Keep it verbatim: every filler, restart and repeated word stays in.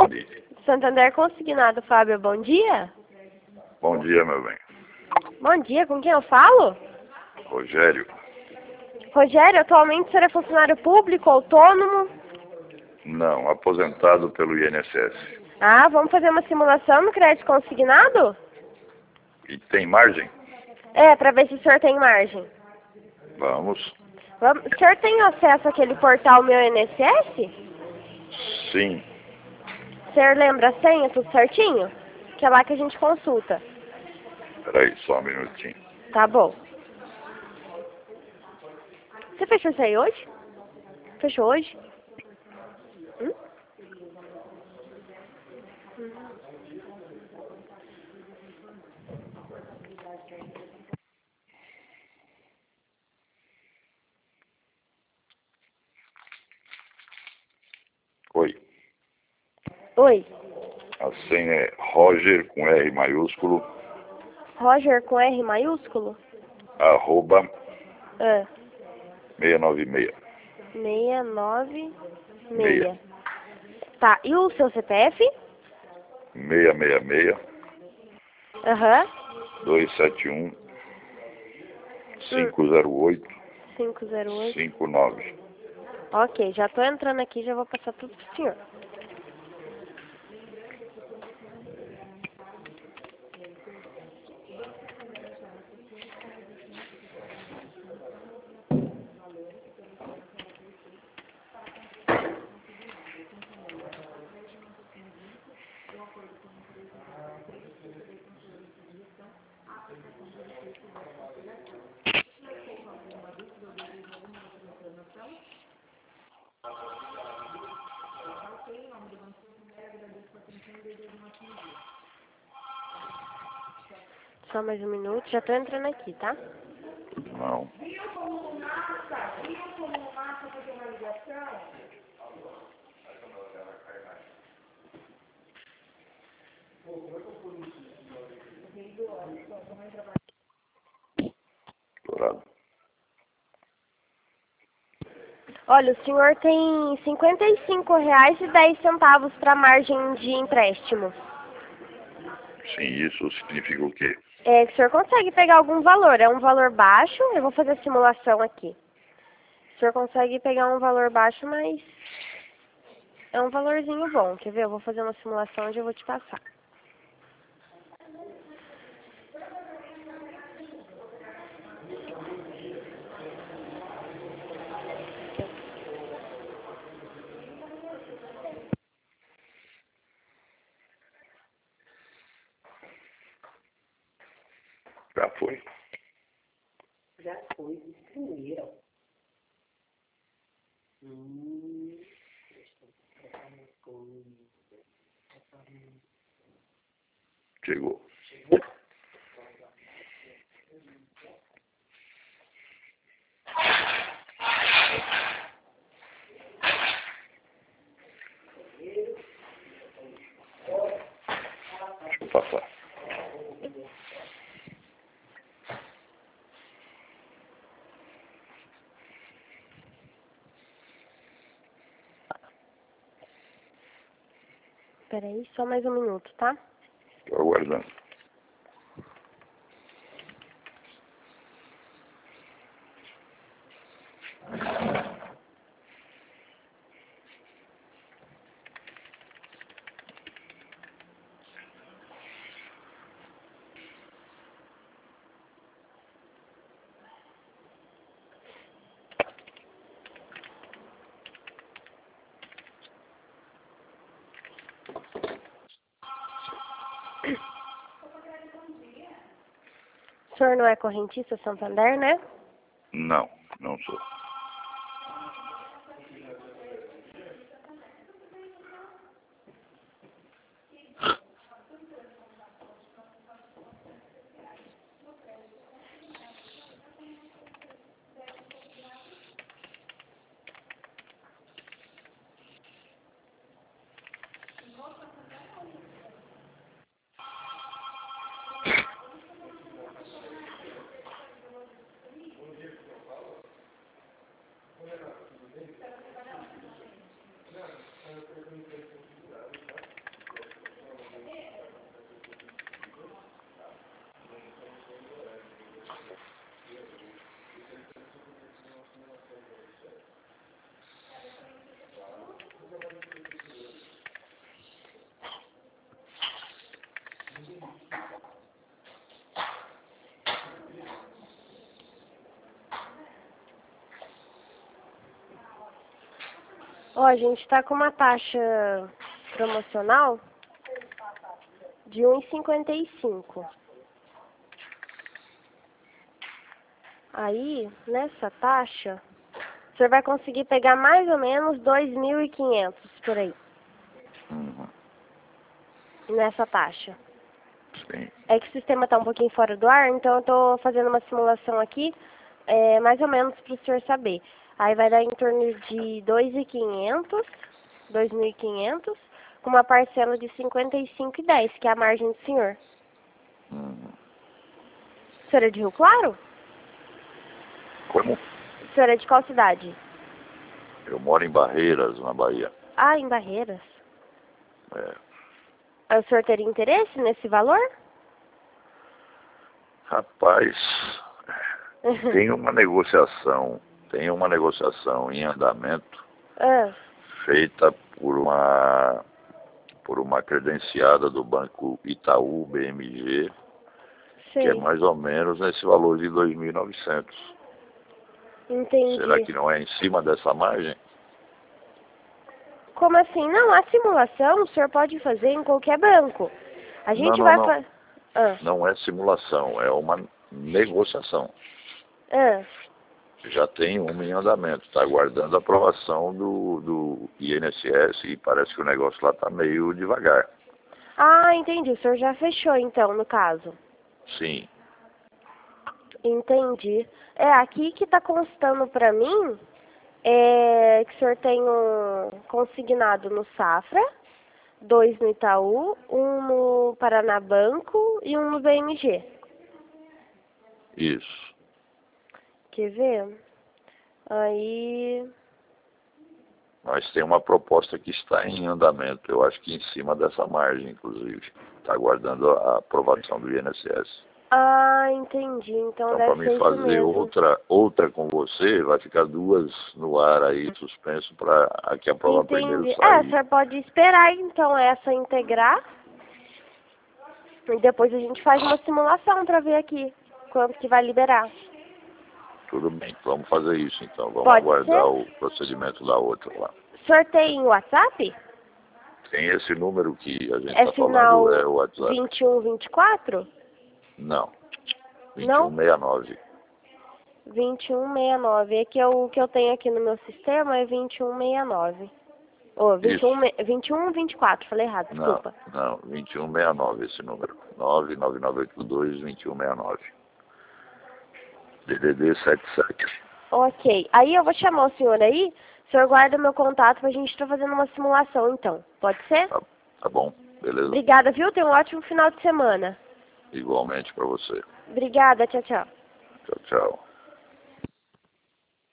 Pode ir. Santander Consignado, Fábio, bom dia. Bom dia, meu bem. Bom dia, com quem eu falo? Rogério. Rogério, atualmente o senhor é funcionário público, autônomo? Não, aposentado pelo I N S S. Ah, vamos fazer uma simulação no crédito consignado? E tem margem? É, para ver se o senhor tem margem. Vamos. Vamos. O senhor tem acesso àquele portal Meu I N S S? Sim. O senhor lembra a senha, tudo certinho? Que é lá que a gente consulta. Peraí, só um minutinho. Tá bom. Você fechou isso aí hoje? Fechou hoje? Hum? Oi. Oi. A senha é Roger com R maiúsculo, Roger com R maiúsculo? arroba Ah, seiscentos e noventa e seis. seis nove Meia. seis. Tá, e o seu C P F? seiscentos e sessenta e seis, Aham. duzentos e setenta e um, quinhentos e oito, cinco zero oito. cinquenta e nove. Ok, já tô entrando aqui, já vou passar tudo pro senhor. Só mais um minuto, já tô entrando aqui, tá? Não. Dourado. Olha, o senhor tem cinquenta e cinco reais e dez centavos para margem de empréstimo. Sim, isso significa o quê? É que o senhor consegue pegar algum valor, é um valor baixo, eu vou fazer a simulação aqui. O senhor consegue pegar um valor baixo, mas é um valorzinho bom. Quer ver? Eu vou fazer uma simulação onde eu vou te passar. Já foi. Já foi de primeiro. Hum. Deixa eu colocar uma coisa. Chegou. Chegou? Deixa eu passar. Peraí, só mais um minuto, tá? Estou aguardando. O senhor não é correntista Santander, né? Não, não sou. Ó, a gente tá com uma taxa promocional de um e cinquenta e cinco. Aí, nessa taxa, você vai conseguir pegar mais ou menos dois mil e quinhentos por aí. Uhum. Nessa taxa. Sim. É que o sistema está um pouquinho fora do ar, então eu estou fazendo uma simulação aqui, é, mais ou menos para o senhor saber. Aí vai dar em torno de dois mil e quinhentos, dois mil e quinhentos, com uma parcela de cinquenta e cinco e dez, que é a margem do senhor. Uhum. O senhor é de Rio Claro? Como? O senhor é de qual cidade? Eu moro em Barreiras, na Bahia. Ah, em Barreiras. É. Aí o senhor teria interesse nesse valor? Rapaz, tem uma negociação, tem uma negociação em andamento ah, feita por uma por uma credenciada do Banco Itaú B M G, sei. que é mais ou menos nesse valor de dois mil e novecentos. Entendi. Será que não é em cima dessa margem? Como assim? Não, a simulação o senhor pode fazer em qualquer banco. A gente Não, não, vai não. fazer... Ah, Não é simulação, é uma negociação. ah. Já tem uma em andamento, está aguardando a aprovação do, do I N S S e parece que o negócio lá está meio devagar. Ah, entendi. O senhor já fechou, então, no caso. Sim. Entendi. É, aqui que tá constando pra mim é que o senhor tem um consignado no Safra, dois no Itaú, um no Paranabanco e um no B M G. Isso. Quer ver? Aí... Mas tem uma proposta que está em andamento, eu acho que em cima dessa margem, inclusive. Está aguardando a aprovação do I N S S. Ah, entendi. Então, Então, deve para ser mim isso fazer mesmo. outra, outra com você, vai ficar duas no ar aí, suspenso, para a que a prova primeiro Entendi. É, o sair. senhor pode esperar, então, essa integrar. E depois a gente faz uma simulação pra ver aqui quanto que vai liberar. Tudo bem, vamos fazer isso então. Vamos Pode aguardar ser? o procedimento da outra lá. O senhor tem WhatsApp? Tem esse número que a gente É está final falando, é o WhatsApp? vinte e um, vinte e quatro? Não, vinte e Não? um sessenta e nove. vinte e um sessenta e nove. É que eu, o que eu tenho aqui no meu sistema é vinte e um sessenta e nove. Ô, vinte e um, Isso. vinte e um, vinte e quatro. Falei errado, Não, desculpa. não, vinte e um sessenta e nove esse número. nove nove nove oito dois, dois um seis nove. D D D setenta e sete. Ok. Aí eu vou chamar o senhor aí. O senhor guarda meu contato pra gente estar fazendo uma simulação, então. Pode ser? Tá, tá bom, beleza? Obrigada, viu? Tenha um ótimo final de semana. Igualmente para você. Obrigada. Tchau, tchau. Tchau, tchau.